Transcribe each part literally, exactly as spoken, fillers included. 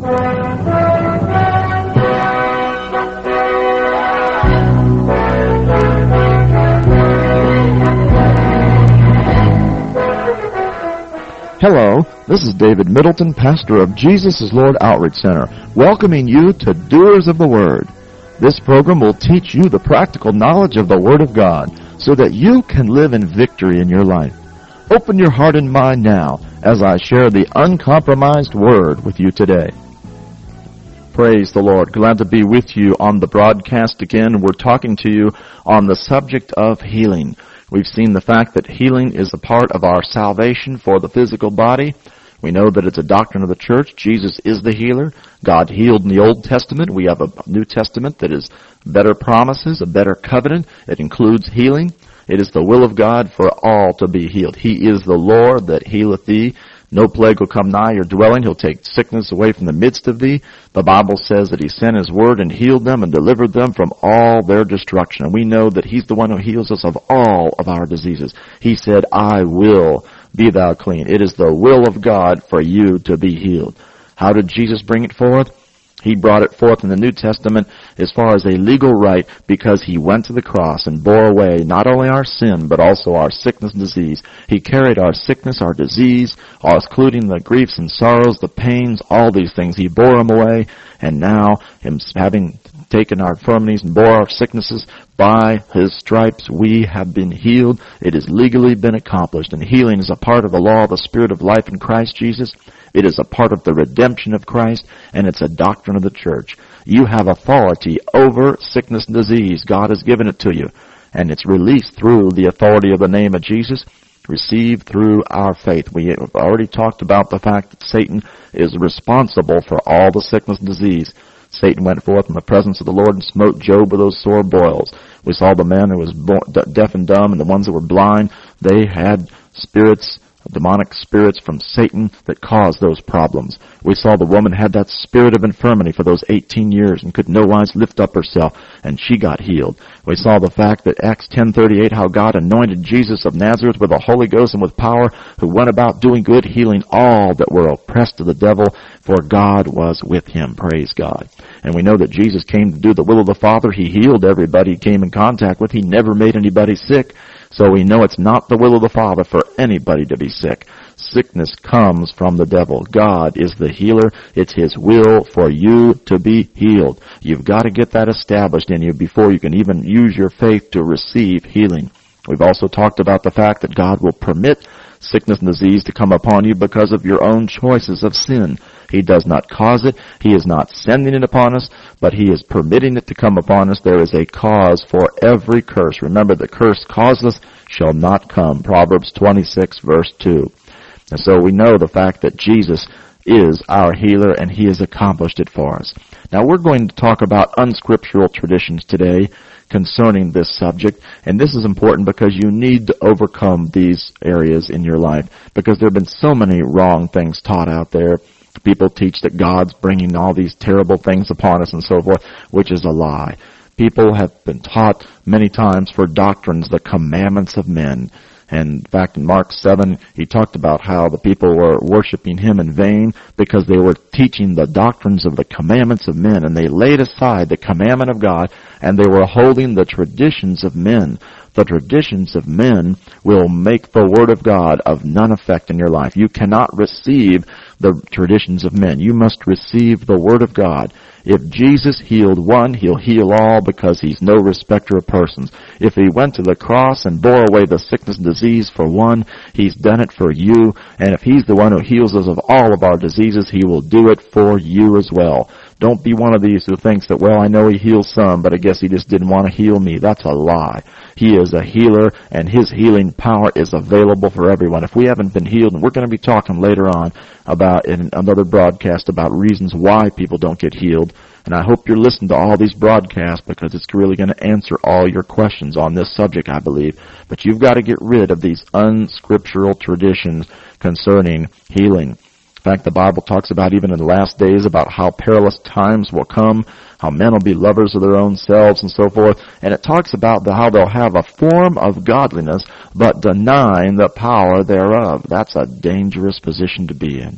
Hello, this is David Middleton, pastor of Jesus is Lord Outreach Center, welcoming you to Doers of the Word. This program will teach you the practical knowledge of the Word of God so that you can live in victory in your life. Open your heart and mind now as I share the uncompromised Word with you today. Praise the Lord. Glad to be with you on the broadcast again. We're talking to you on the subject of healing. We've seen the fact that healing is a part of our salvation for the physical body. We know that it's a doctrine of the church. Jesus is the healer. God healed in the Old Testament. We have a New Testament that is better promises, a better covenant. It includes healing. It is the will of God for all to be healed. He is the Lord that healeth thee. No plague will come nigh your dwelling. He'll take sickness away from the midst of thee. The Bible says that He sent His word and healed them and delivered them from all their destruction. And we know that He's the one who heals us of all of our diseases. He said, I will be thou clean. It is the will of God for you to be healed. How did Jesus bring it forth? He brought it forth in the New Testament as far as a legal right because He went to the cross and bore away not only our sin but also our sickness and disease. He carried our sickness, our disease, including the griefs and sorrows, the pains, all these things. He bore them away, and now, Him having taken our infirmities and bore our sicknesses, by His stripes we have been healed. It has legally been accomplished, and healing is a part of the law of the Spirit of life in Christ Jesus. It is a part of the redemption of Christ, and it's a doctrine of the church. You have authority over sickness and disease. God has given it to you, and it's released through the authority of the name of Jesus, received through our faith. We have already talked about the fact that Satan is responsible for all the sickness and disease. Satan went forth in the presence of the Lord and smote Job with those sore boils. We saw the man who was deaf and dumb and the ones that were blind. They had spirits, demonic spirits from Satan that caused those problems. We saw the woman had that spirit of infirmity for those eighteen years and could no wise lift up herself, and she got healed. We saw the fact that Acts ten thirty-eight, how God anointed Jesus of Nazareth with the Holy Ghost and with power, who went about doing good, healing all that were oppressed of the devil, for God was with Him. Praise God. And we know that Jesus came to do the will of the Father. He healed everybody He came in contact with. He never made anybody sick. So we know it's not the will of the Father for anybody to be sick. Sickness comes from the devil. God is the healer. It's His will for you to be healed. You've got to get that established in you before you can even use your faith to receive healing. We've also talked about the fact that God will permit sickness and disease to come upon you because of your own choices of sin. He does not cause it. He is not sending it upon us, but He is permitting it to come upon us. There is a cause for every curse. Remember, the curse causeless shall not come. Proverbs twenty-six, verse two. And so we know the fact that Jesus is our healer, and He has accomplished it for us. Now we're going to talk about unscriptural traditions today concerning this subject, and this is important because you need to overcome these areas in your life, because there have been so many wrong things taught out there. People teach that God's bringing all these terrible things upon us and so forth, which is a lie. People have been taught many times for doctrines the commandments of men. And in fact, in Mark seven, he talked about how the people were worshiping Him in vain because they were teaching the doctrines of the commandments of men, and they laid aside the commandment of God, and they were holding the traditions of men. The traditions of men will make the Word of God of none effect in your life. You cannot receive the traditions of men. You must receive the Word of God. If Jesus healed one, He'll heal all, because He's no respecter of persons. If He went to the cross and bore away the sickness and disease for one, He's done it for you. And if He's the one who heals us of all of our diseases, He will do it for you as well. Don't be one of these who thinks that, well, I know He heals some, but I guess He just didn't want to heal me. That's a lie. He is a healer, and His healing power is available for everyone. If we haven't been healed, and we're going to be talking later on about in another broadcast about reasons why people don't get healed, and I hope you're listening to all these broadcasts, because it's really going to answer all your questions on this subject, I believe. But you've got to get rid of these unscriptural traditions concerning healing. In fact, the Bible talks about, even in the last days, about how perilous times will come, how men will be lovers of their own selves and so forth. And it talks about the, how they'll have a form of godliness, but denying the power thereof. That's a dangerous position to be in.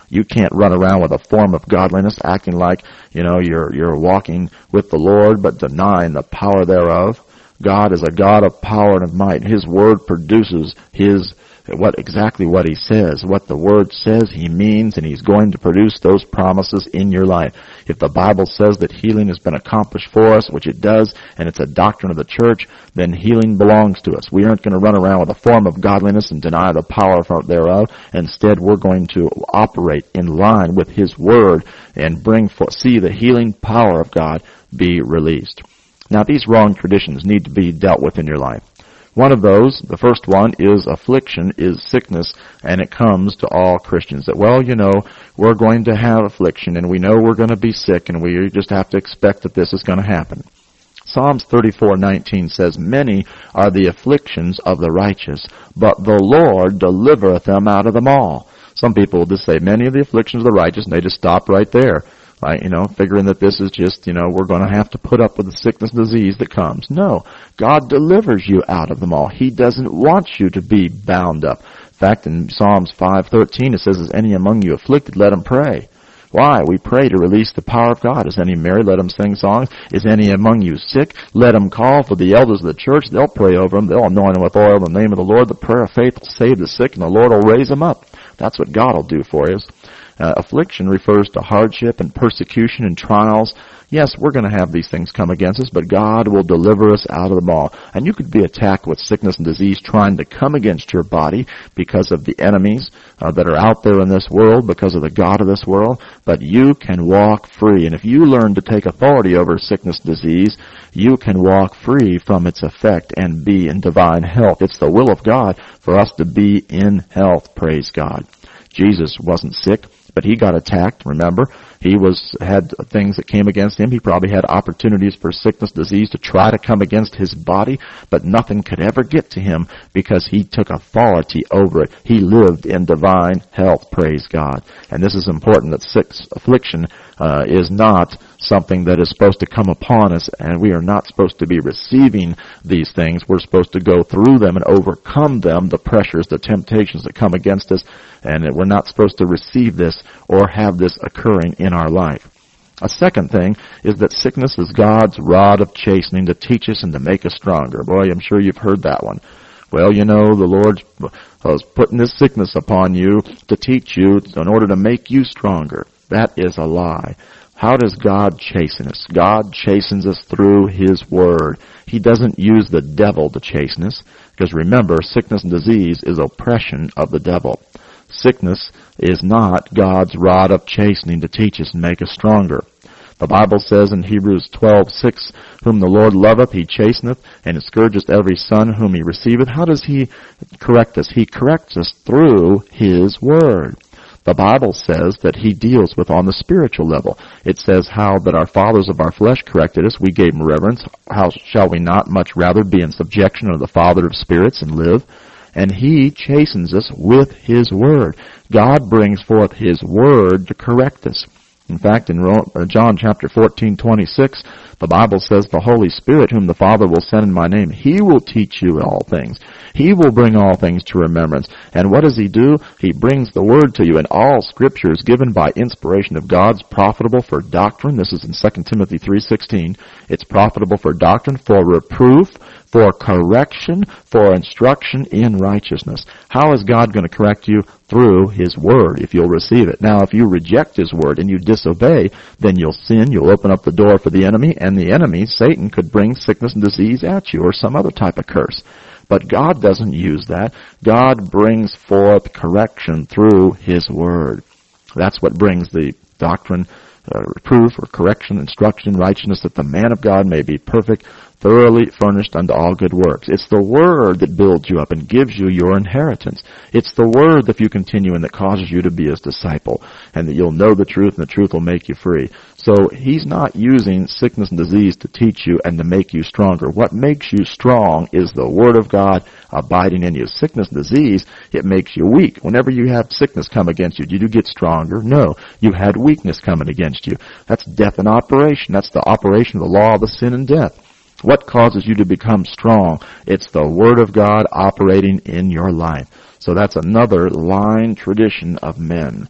You can't run around with a form of godliness acting like, you know, you're, you're walking with the Lord, but denying the power thereof. God is a God of power and of might. His Word produces His what exactly what He says. What the Word says, He means, and He's going to produce those promises in your life. If the Bible says that healing has been accomplished for us, which it does, and it's a doctrine of the church, then healing belongs to us. We aren't going to run around with a form of godliness and deny the power thereof. Instead, we're going to operate in line with His Word and bring for, see the healing power of God be released. Now, these wrong traditions need to be dealt with in your life. One of those, the first one, is affliction, is sickness, and it comes to all Christians. That, well, you know, we're going to have affliction, and we know we're going to be sick, and we just have to expect that this is going to happen. Psalms thirty-four nineteen says, "Many are the afflictions of the righteous, but the Lord delivereth them out of them all." Some people will just say, many of the afflictions of the righteous, and they just stop right there. Like, you know, figuring that this is just, you know, we're going to have to put up with the sickness and disease that comes. No, God delivers you out of them all. He doesn't want you to be bound up. In fact, in Psalms five thirteen, it says, "Is any among you afflicted? Let him pray." Why? We pray to release the power of God. Is any married? Let them sing songs. Is any among you sick? Let them call for the elders of the church. They'll pray over them. They'll anoint them with oil in the name of the Lord. The prayer of faith will save the sick, and the Lord will raise them up. That's what God will do for us. Uh, affliction refers to hardship and persecution and trials. Yes, we're going to have these things come against us, but God will deliver us out of them all. And you could be attacked with sickness and disease trying to come against your body because of the enemies uh, that are out there in this world, because of the God of this world, but you can walk free. And if you learn to take authority over sickness and disease, you can walk free from its effect and be in divine health. It's the will of God for us to be in health, praise God. Jesus wasn't sick, but he got attacked, remember? He was had things that came against him. He probably had opportunities for sickness, disease to try to come against his body, but nothing could ever get to him because he took authority over it. He lived in divine health, praise God. And this is important, that sick affliction uh, is not something that is supposed to come upon us, and we are not supposed to be receiving these things. We're supposed to go through them and overcome them, the pressures, the temptations that come against us, and we're not supposed to receive this or have this occurring in our life. A second thing is that sickness is God's rod of chastening to teach us and to make us stronger. Boy, I'm sure you've heard that one. Well, you know, the Lord was putting this sickness upon you to teach you in order to make you stronger. That is a lie. How does God chasten us? God chastens us through His Word. He doesn't use the devil to chasten us, because remember, sickness and disease is oppression of the devil. Sickness is not God's rod of chastening to teach us and make us stronger. The Bible says in Hebrews twelve six, "Whom the Lord loveth, He chasteneth, and scourgeth every son whom He receiveth." How does He correct us? He corrects us through His Word. The Bible says that He deals with on the spiritual level. It says how that our fathers of our flesh corrected us. We gave Him reverence. How shall we not much rather be in subjection of the Father of spirits and live? And He chastens us with His Word. God brings forth His Word to correct us. In fact, in John chapter fourteen twenty-six, the Bible says, "The Holy Spirit, whom the Father will send in my name, He will teach you all things. He will bring all things to remembrance." And what does He do? He brings the Word to you. And all Scripture is given by inspiration of God, profitable for doctrine. This is in Second Timothy three sixteen. It's profitable for doctrine, for reproof, for correction, for instruction in righteousness. How is God going to correct you? Through His Word, if you'll receive it. Now, if you reject His Word and you disobey, then you'll sin, you'll open up the door for the enemy, and the enemy, Satan, could bring sickness and disease at you or some other type of curse. But God doesn't use that. God brings forth correction through His Word. That's what brings the doctrine, uh, reproof, or correction, instruction in righteousness, that the man of God may be perfect, thoroughly furnished unto all good works. It's the Word that builds you up and gives you your inheritance. It's the Word that you continue in that causes you to be His disciple, and that you'll know the truth, and the truth will make you free. So He's not using sickness and disease to teach you and to make you stronger. What makes you strong is the Word of God abiding in you. Sickness and disease, it makes you weak. Whenever you have sickness come against you, did you get stronger? No. You had weakness coming against you. That's death in operation. That's the operation of the law of the sin and death. What causes you to become strong? It's the Word of God operating in your life. So that's another lying tradition of men.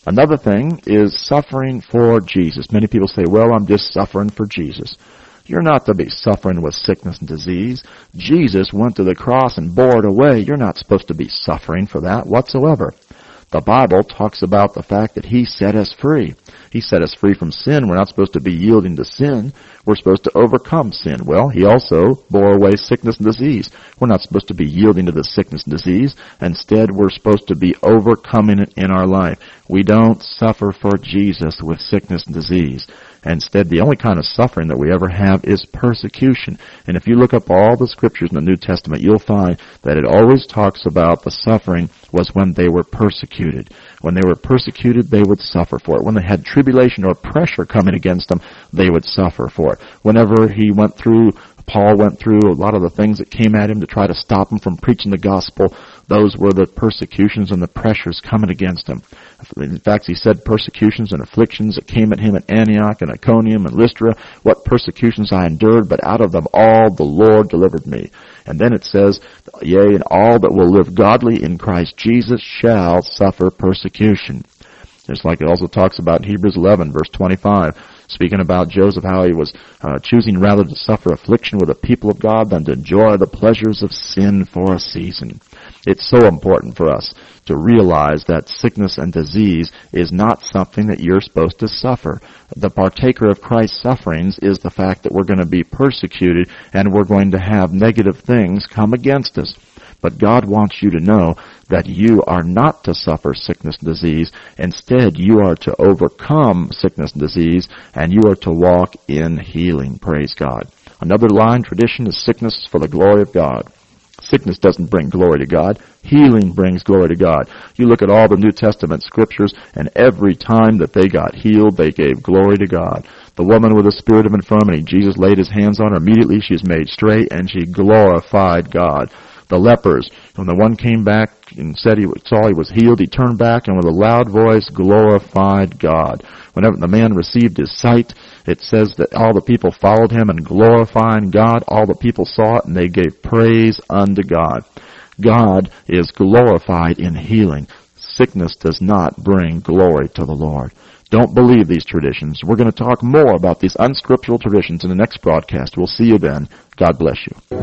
Another thing is suffering for Jesus. Many people say, well, I'm just suffering for Jesus. You're not to be suffering with sickness and disease. Jesus went to the cross and bore it away. You're not supposed to be suffering for that whatsoever. The Bible talks about the fact that He set us free. He set us free from sin. We're not supposed to be yielding to sin. We're supposed to overcome sin. Well, He also bore away sickness and disease. We're not supposed to be yielding to the sickness and disease. Instead, we're supposed to be overcoming it in our life. We don't suffer for Jesus with sickness and disease. Instead, the only kind of suffering that we ever have is persecution. And if you look up all the scriptures in the New Testament, you'll find that it always talks about the suffering was when they were persecuted. When they were persecuted, they would suffer for it. When they had tribulation or pressure coming against them, they would suffer for it. Whenever he went through, Paul went through a lot of the things that came at him to try to stop him from preaching the gospel, those were the persecutions and the pressures coming against him. In fact, he said persecutions and afflictions that came at him at Antioch and Iconium and Lystra. What persecutions I endured, but out of them all the Lord delivered me. And then it says, yea, and all that will live godly in Christ Jesus shall suffer persecution. Just like it also talks about in Hebrews eleven, verse twenty-five, speaking about Joseph, how he was uh, choosing rather to suffer affliction with the people of God than to enjoy the pleasures of sin for a season. It's so important for us to realize that sickness and disease is not something that you're supposed to suffer. The partaker of Christ's sufferings is the fact that we're going to be persecuted and we're going to have negative things come against us. But God wants you to know that you are not to suffer sickness and disease. Instead, you are to overcome sickness and disease, and you are to walk in healing. Praise God. Another line tradition is sickness is for the glory of God. Sickness doesn't bring glory to God. Healing brings glory to God. You look at all the New Testament scriptures, and every time that they got healed, they gave glory to God. The woman with the spirit of infirmity, Jesus laid His hands on her. Immediately she was made straight, and she glorified God. The lepers, when the one came back and said he saw he was healed, he turned back and with a loud voice glorified God. Whenever the man received his sight, it says that all the people followed him and glorifying God. All the people saw it and they gave praise unto God. God is glorified in healing. Sickness does not bring glory to the Lord. Don't believe these traditions. We're going to talk more about these unscriptural traditions in the next broadcast. We'll see you then. God bless you.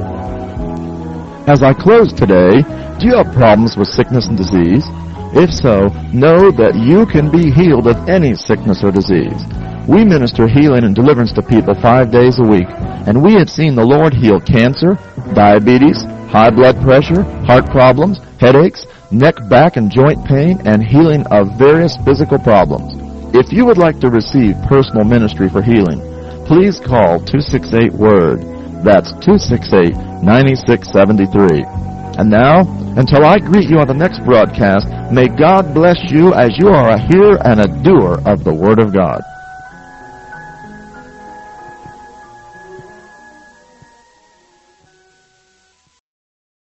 As I close today, do you have problems with sickness and disease? If so, know that you can be healed of any sickness or disease. We minister healing and deliverance to people five days a week, and we have seen the Lord heal cancer, diabetes, high blood pressure, heart problems, headaches, neck, back, and joint pain, and healing of various physical problems. If you would like to receive personal ministry for healing, please call two six eight, WORD. That's two six eight, nine six seven three. And now, until I greet you on the next broadcast, may God bless you as you are a hearer and a doer of the Word of God.